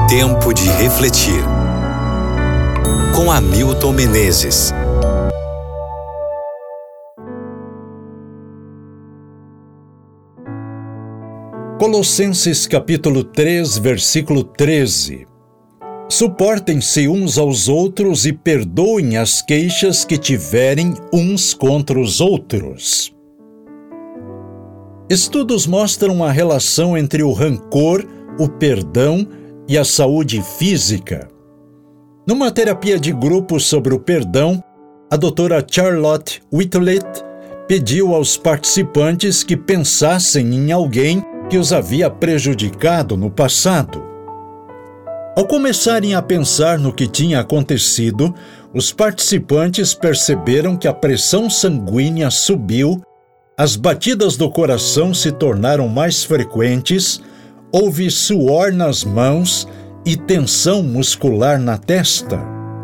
Tempo de refletir. Com Hamilton Menezes. Colossenses capítulo 3, versículo 13. Suportem-se uns aos outros e perdoem as queixas que tiverem uns contra os outros. Estudos mostram a relação entre o rancor, o perdão e a saúde física. Numa terapia de grupo sobre o perdão, a doutora Charlotte Whitlet pediu aos participantes que pensassem em alguém que os havia prejudicado no passado. Ao começarem a pensar no que tinha acontecido, os participantes perceberam que a pressão sanguínea subiu, as batidas do coração se tornaram mais frequentes, houve suor nas mãos e tensão muscular na testa.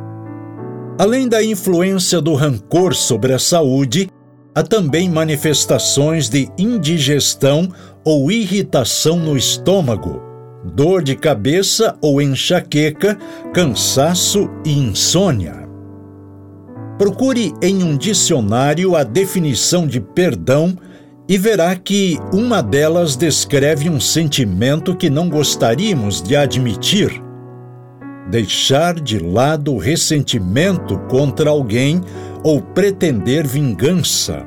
Além da influência do rancor sobre a saúde, há também manifestações de indigestão ou irritação no estômago, dor de cabeça ou enxaqueca, cansaço e insônia. Procure em um dicionário a definição de perdão e verá que uma delas descreve um sentimento que não gostaríamos de admitir. Deixar de lado o ressentimento contra alguém ou pretender vingança.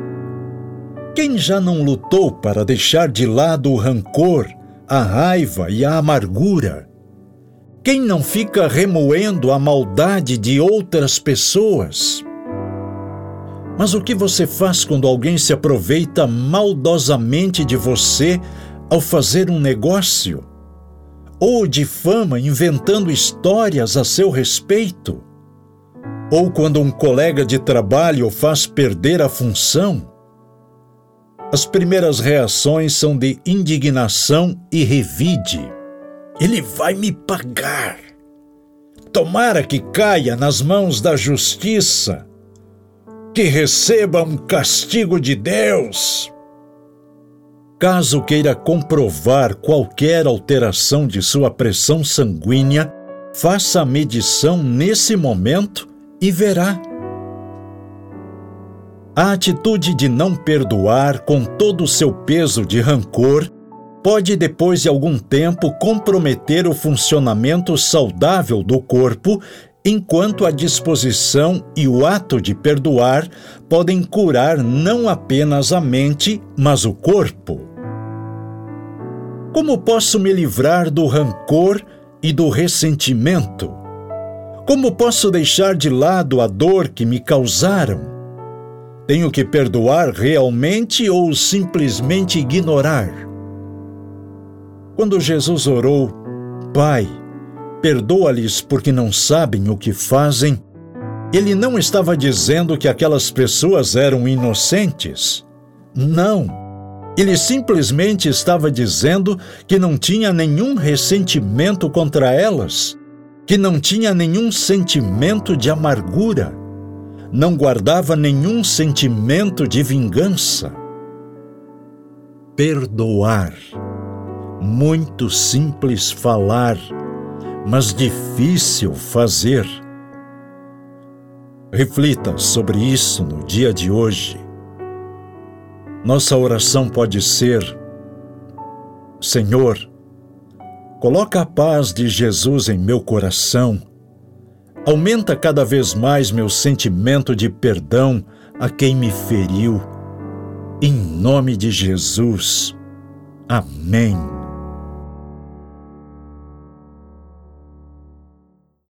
Quem já não lutou para deixar de lado o rancor, a raiva e a amargura? Quem não fica remoendo a maldade de outras pessoas? Mas o que você faz quando alguém se aproveita maldosamente de você ao fazer um negócio? Ou difama inventando histórias a seu respeito? Ou quando um colega de trabalho o faz perder a função? As primeiras reações são de indignação e revide. Ele vai me pagar. Tomara que caia nas mãos da justiça, que receba um castigo de Deus. Caso queira comprovar qualquer alteração de sua pressão sanguínea, faça a medição nesse momento e verá. A atitude de não perdoar com todo o seu peso de rancor pode, depois de algum tempo, comprometer o funcionamento saudável do corpo, enquanto a disposição e o ato de perdoar podem curar não apenas a mente, mas o corpo. Como posso me livrar do rancor e do ressentimento? Como posso deixar de lado a dor que me causaram? Tenho que perdoar realmente ou simplesmente ignorar? Quando Jesus orou, Pai, perdoa-lhes porque não sabem o que fazem, ele não estava dizendo que aquelas pessoas eram inocentes. Não, ele simplesmente estava dizendo que não tinha nenhum ressentimento contra elas, que não tinha nenhum sentimento de amargura, não guardava nenhum sentimento de vingança. Perdoar. Muito simples falar, mas difícil fazer. Reflita sobre isso no dia de hoje. Nossa oração pode ser: Senhor, coloca a paz de Jesus em meu coração. Aumenta cada vez mais meu sentimento de perdão a quem me feriu. Em nome de Jesus. Amém.